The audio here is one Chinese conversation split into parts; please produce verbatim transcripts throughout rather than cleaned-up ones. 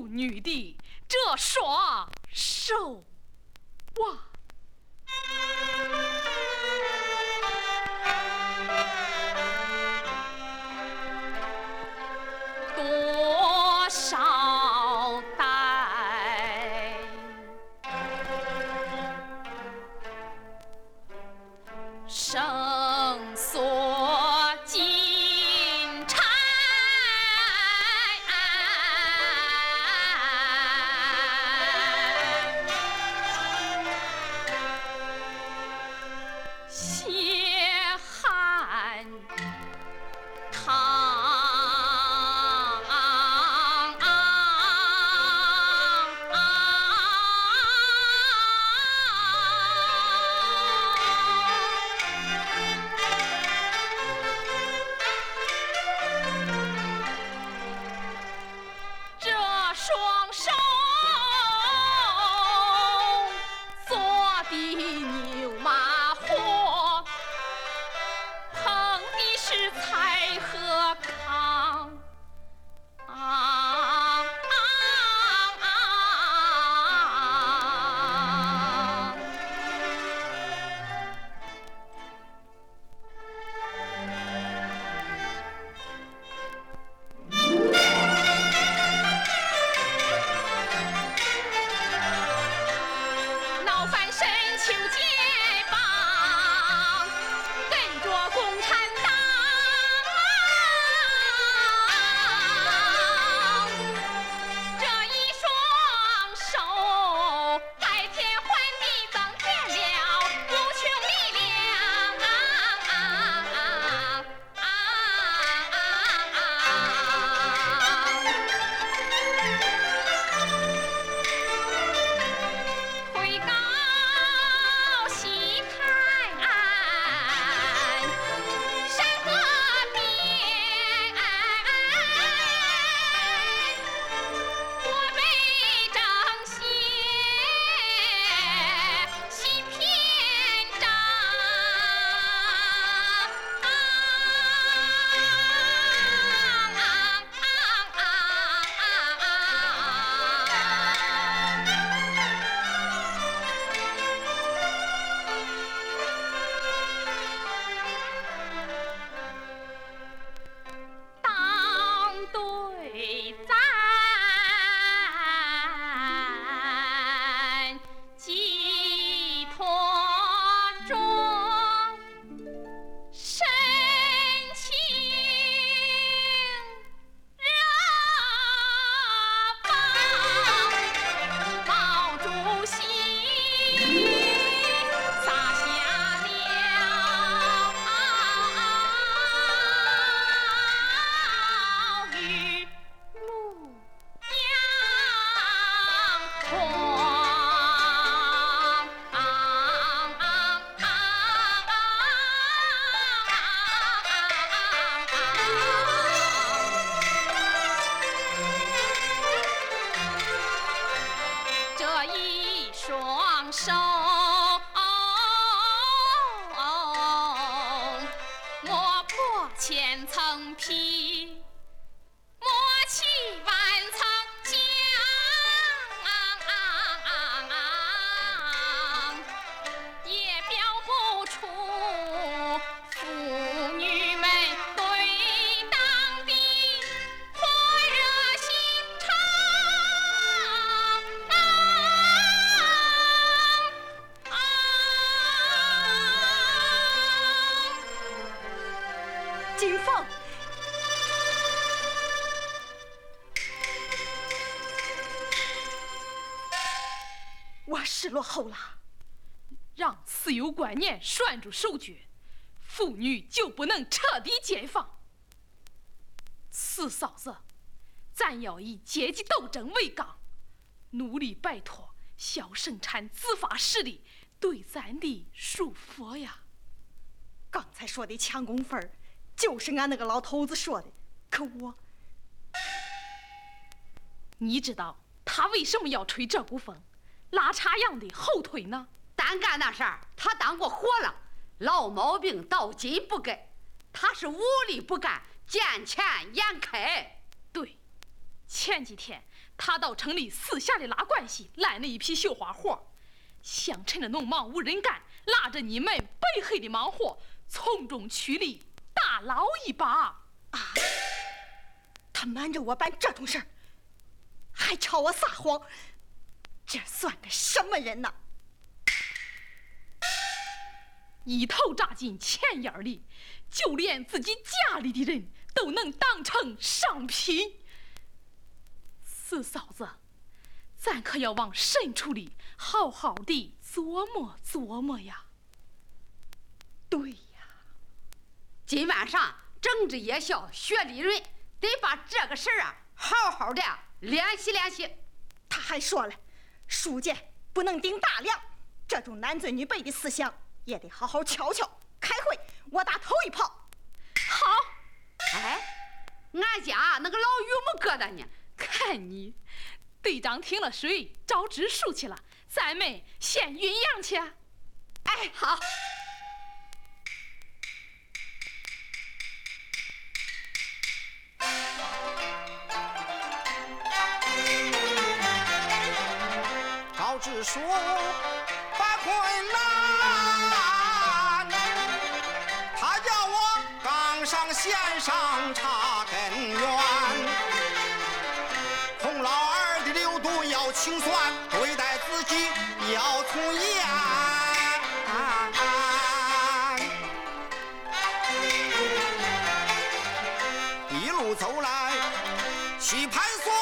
女的这双手啊！多少代绳索金钗，血汗汤。双手做的牛马火，碰的是柴和糠啊！求解放，跟着共产党，这一双手白天还地增添了无穷力量啊！回高双手磨破千层皮，磨起万层浆，也表不出妇女们对党的火热心肠。 金凤，我失落后了， 让私有观念拴住手脚，妇女就不能彻底解放。四嫂子，咱要以阶级斗争为纲，努力摆脱小生产自发势力对咱的束缚呀。 刚才说的抢工分儿就是俺那个老头子说的，可我…… 你知道他为什么要吹这股风，拉插秧的后腿呢？ 单干那事儿，他当过活了，老毛病到今不改。他是无力不干，见钱眼开。 对，前几天他到城里私下里拉关系，揽了一批绣花活，想趁着农忙无人干，拉着你们背后的忙活，从中取利，大捞一把。 啊！他瞒着我办这种事儿，还朝我撒谎，这算个什么人呢？ 一头扎进钱眼里，就连自己家里的人都能当成商品。四嫂子，咱可要往深处里好好地琢磨琢磨呀。 对呀， 今晚上政治夜校学理论，得把这个事儿啊好好的联系联系。 他还说了，书记不能顶大梁，这种男尊女卑的思想也得好好瞧瞧。开会，我打头一炮。 好。 哎，俺家那个老榆木疙瘩呢？ 看你，队长听了水，招致数去了，咱们先酝酿去。 哎，好。 高支书把困难，他叫我刚上线上查根源。孔老二的流度要清算，对待自己要从严。一路走来去盘算，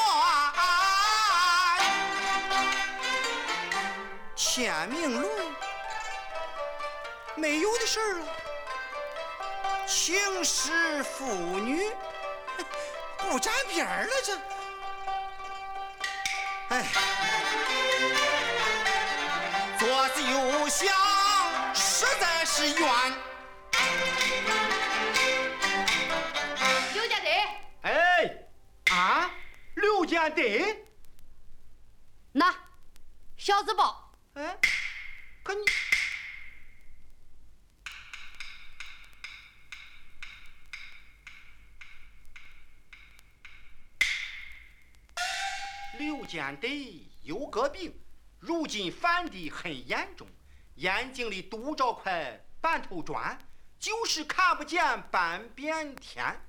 签名论没有的事儿了，情史妇女不沾边儿了这。哎，左思右想，实在是冤。 刘家队， 哎，啊，刘家队， 那小子报。 哎，可你刘建德有个病，如今犯得很严重，眼睛里堵着块半头砖，就是看不见半边天。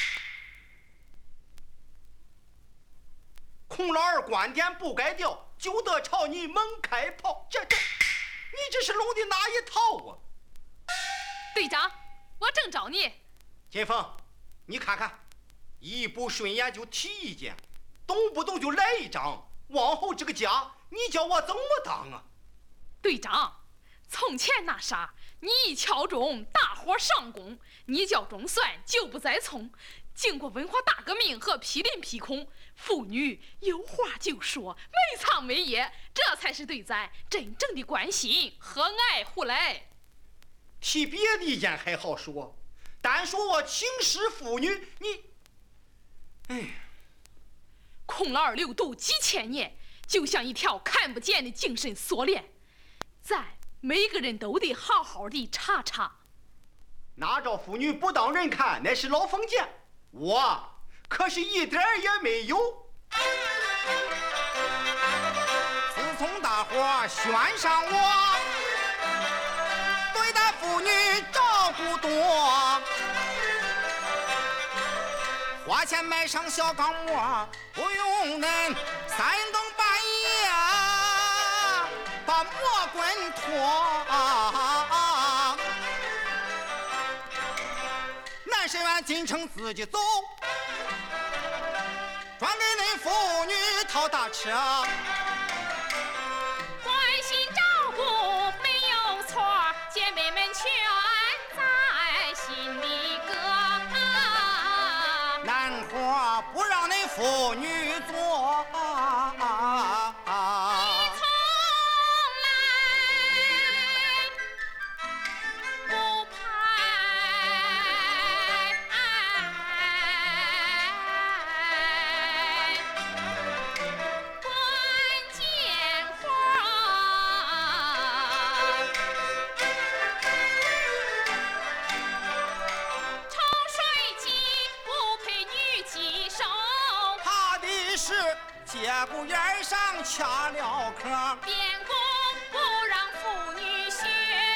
孔老二观点不改掉，就得朝你猛开炮。这这，你这是弄的哪一套啊？ 队长，我正找你。 金凤，你看看，一不顺眼就提意见，动不动就来一张，往后这个家你叫我怎么当啊？ 队长，从前那啥，你一敲钟，大伙上工，你叫钟算就不再从。经过文化大革命和批林批孔，妇女有话就说，没藏没掖，这才是对咱真正的关心和爱护嘞。 提别的意见还好说，单说我轻视妇女，你，哎， 孔老二流毒几千年，就像一条看不见的精神锁链，咱每个人都得好好的查查。 拿着妇女不当人看，那是老封建，我可是一点儿也没有。 自从大伙选上我，对待妇女照顾多，花钱买上小钢模，不用恁三更半夜把魔棍拖。男生愿进城自己走，专给恁妇女掏大车。 关心照顾没有错，姐妹们全在心里搁。 难活不让恁妇女做， 节骨眼上掐了秧， 边宫不让妇女学，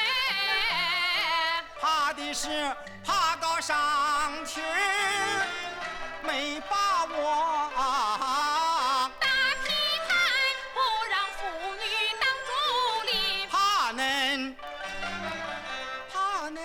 怕的是爬高上去没把握。 打皮盘不让妇女当主力， 怕恁，怕恁，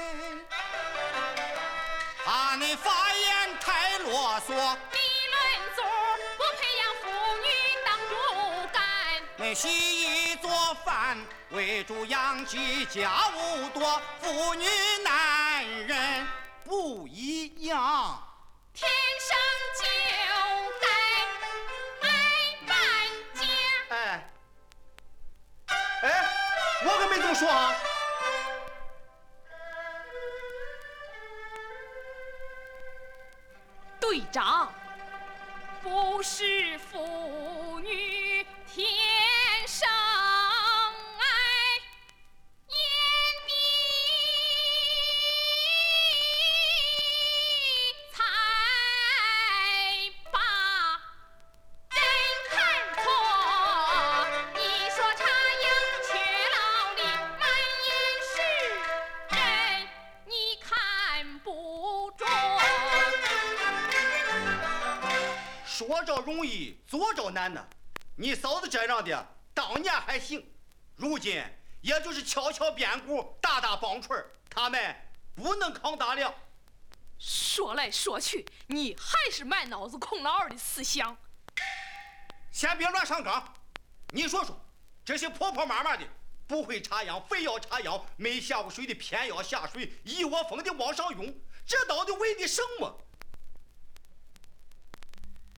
怕恁发言太啰嗦。 理论组不培养妇女当主干， 恁洗衣做饭为主养鸡，家务多，妇女男人不一样。 天生就该爱搬家。 哎，哎，我可没这么说啊。 队长，不是妇女天生爱眼的才把人看错。你说插秧缺劳力，满眼是人，你看不中。 说着容易，做着难呢。你嫂子这样的，当年还行，如今也就是敲敲边鼓，打打棒槌，他们不能扛大梁。 说来说去，你还是满脑子孔老二的思想。 先别乱上纲，你说说，这些婆婆妈妈的，不会插秧，非要插秧，没下过水的偏要下水，一窝蜂的往上涌，这到底为的什么？